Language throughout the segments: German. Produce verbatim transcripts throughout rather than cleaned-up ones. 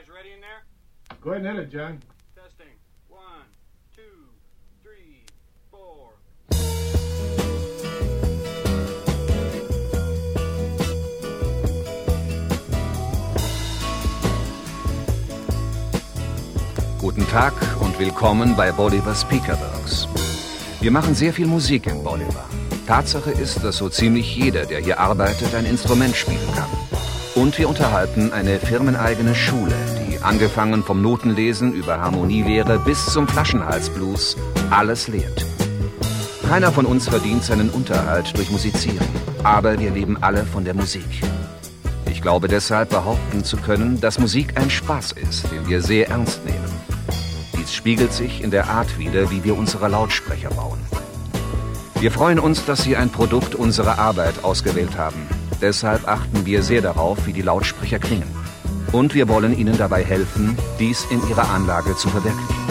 guys ready in there? Go ahead and hit it, John. Testing. One, two, three, four. Guten Tag und willkommen bei Bolivar Speakerworks. Wir machen sehr viel Musik in Bolivar. Tatsache ist, dass so ziemlich jeder, der hier arbeitet, ein Instrument spielen kann. Und wir unterhalten eine firmeneigene Schule, die angefangen vom Notenlesen über Harmonielehre bis zum Flaschenhalsblues alles lehrt. Keiner von uns verdient seinen Unterhalt durch Musizieren, aber wir leben alle von der Musik. Ich glaube deshalb behaupten zu können, dass Musik ein Spaß ist, den wir sehr ernst nehmen. Dies spiegelt sich in der Art wider, wie wir unsere Lautsprecher bauen. Wir freuen uns, dass Sie ein Produkt unserer Arbeit ausgewählt haben. Deshalb achten wir sehr darauf, wie die Lautsprecher klingen. Und wir wollen Ihnen dabei helfen, dies in Ihrer Anlage zu verwirklichen.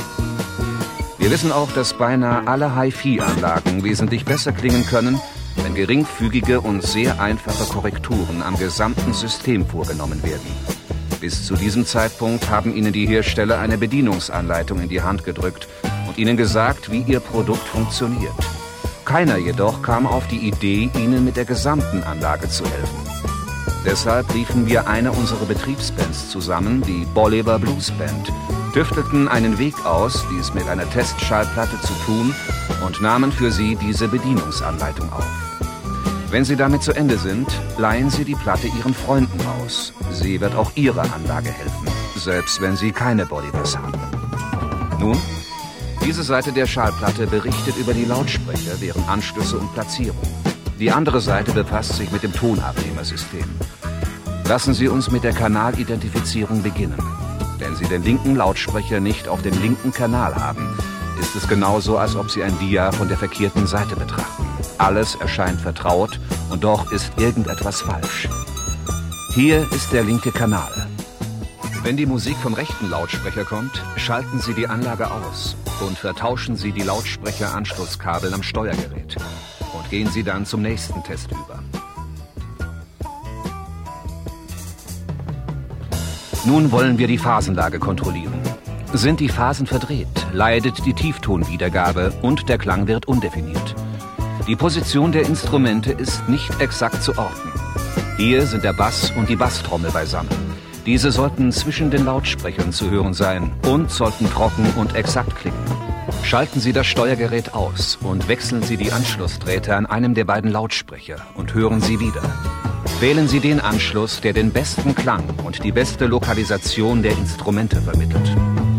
Wir wissen auch, dass beinahe alle Hi-Fi-Anlagen wesentlich besser klingen können, wenn geringfügige und sehr einfache Korrekturen am gesamten System vorgenommen werden. Bis zu diesem Zeitpunkt haben Ihnen die Hersteller eine Bedienungsanleitung in die Hand gedrückt und Ihnen gesagt, wie Ihr Produkt funktioniert. Keiner jedoch kam auf die Idee, Ihnen mit der gesamten Anlage zu helfen. Deshalb riefen wir eine unserer Betriebsbands zusammen, die Bolivar Blues Band, tüftelten einen Weg aus, dies mit einer Testschallplatte zu tun und nahmen für Sie diese Bedienungsanleitung auf. Wenn Sie damit zu Ende sind, leihen Sie die Platte Ihren Freunden aus. Sie wird auch Ihrer Anlage helfen, selbst wenn Sie keine Bolivars haben. Nun, diese Seite der Schallplatte berichtet über die Lautsprecher, deren Anschlüsse und Platzierung. Die andere Seite befasst sich mit dem Tonabnehmersystem. Lassen Sie uns mit der Kanalidentifizierung beginnen. Wenn Sie den linken Lautsprecher nicht auf dem linken Kanal haben, ist es genauso, als ob Sie ein Dia von der verkehrten Seite betrachten. Alles erscheint vertraut und doch ist irgendetwas falsch. Hier ist der linke Kanal. Wenn die Musik vom rechten Lautsprecher kommt, schalten Sie die Anlage aus und vertauschen Sie die Lautsprecheranschlusskabel am Steuergerät. Und gehen Sie dann zum nächsten Test über. Nun wollen wir die Phasenlage kontrollieren. Sind die Phasen verdreht, leidet die Tieftonwiedergabe und der Klang wird undefiniert. Die Position der Instrumente ist nicht exakt zu orten. Hier sind der Bass und die Basstrommel beisammen. Diese sollten zwischen den Lautsprechern zu hören sein und sollten trocken und exakt klingen. Schalten Sie das Steuergerät aus und wechseln Sie die Anschlussdrähte an einem der beiden Lautsprecher und hören Sie wieder. Wählen Sie den Anschluss, der den besten Klang und die beste Lokalisation der Instrumente vermittelt.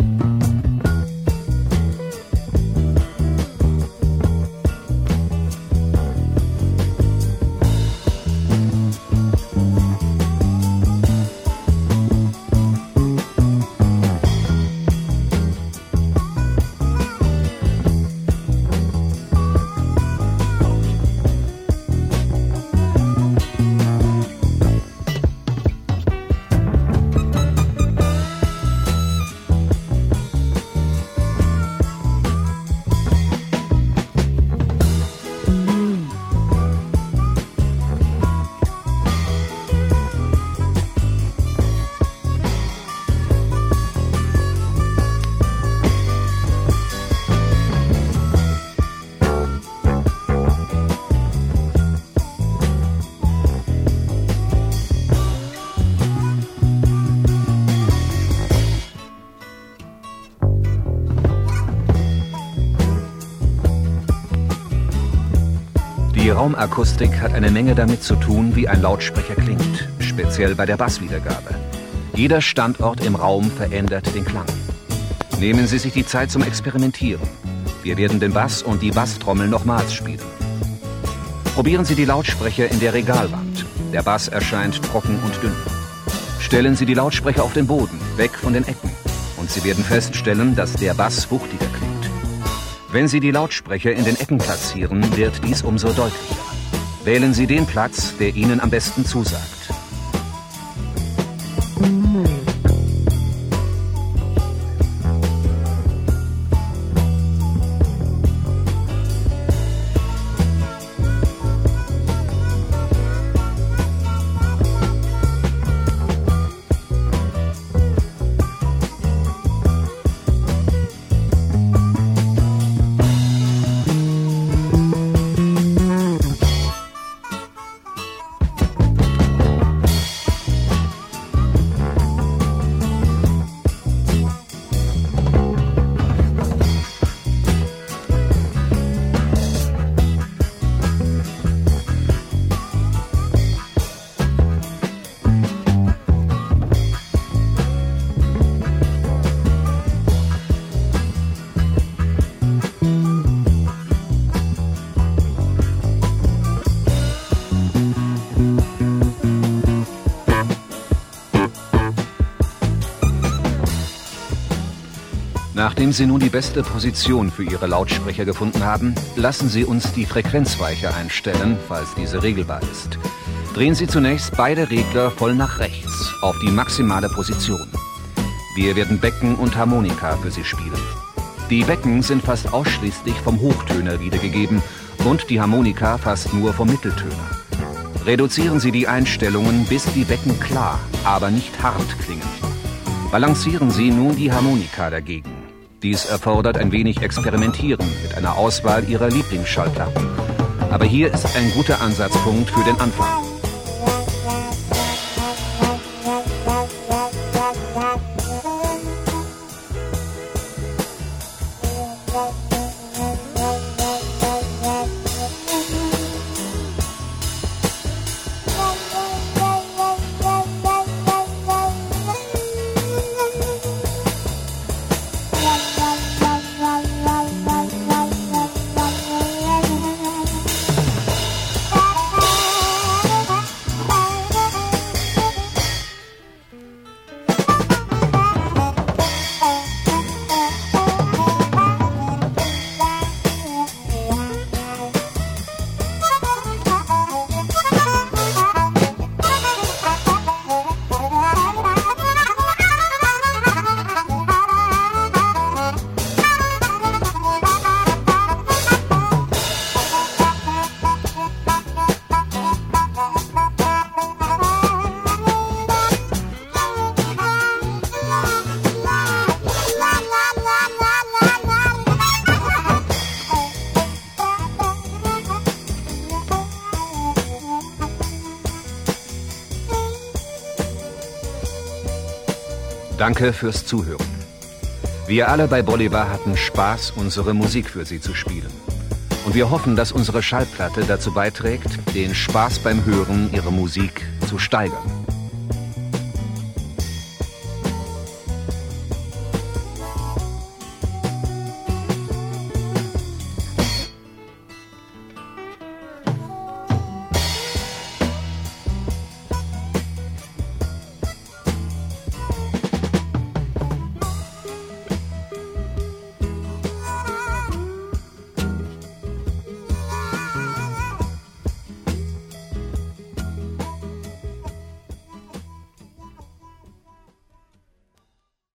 Die Raumakustik hat eine Menge damit zu tun, wie ein Lautsprecher klingt, speziell bei der Basswiedergabe. Jeder Standort im Raum verändert den Klang. Nehmen Sie sich die Zeit zum Experimentieren. Wir werden den Bass und die Basstrommel nochmals spielen. Probieren Sie die Lautsprecher in der Regalwand. Der Bass erscheint trocken und dünn. Stellen Sie die Lautsprecher auf den Boden, weg von den Ecken. Und Sie werden feststellen, dass der Bass wuchtiger klingt. Wenn Sie die Lautsprecher in den Ecken platzieren, wird dies umso deutlicher. Wählen Sie den Platz, der Ihnen am besten zusagt. Nachdem Sie nun die beste Position für Ihre Lautsprecher gefunden haben, lassen Sie uns die Frequenzweiche einstellen, falls diese regelbar ist. Drehen Sie zunächst beide Regler voll nach rechts, auf die maximale Position. Wir werden Becken und Harmonika für Sie spielen. Die Becken sind fast ausschließlich vom Hochtöner wiedergegeben und die Harmonika fast nur vom Mitteltöner. Reduzieren Sie die Einstellungen, bis die Becken klar, aber nicht hart klingen. Balancieren Sie nun die Harmonika dagegen. Dies erfordert ein wenig Experimentieren mit einer Auswahl Ihrer Lieblingsschallplatten. Aber hier ist ein guter Ansatzpunkt für den Anfang. Danke fürs Zuhören. Wir alle bei Bolivar hatten Spaß, unsere Musik für Sie zu spielen. Und wir hoffen, dass unsere Schallplatte dazu beiträgt, den Spaß beim Hören Ihrer Musik zu steigern.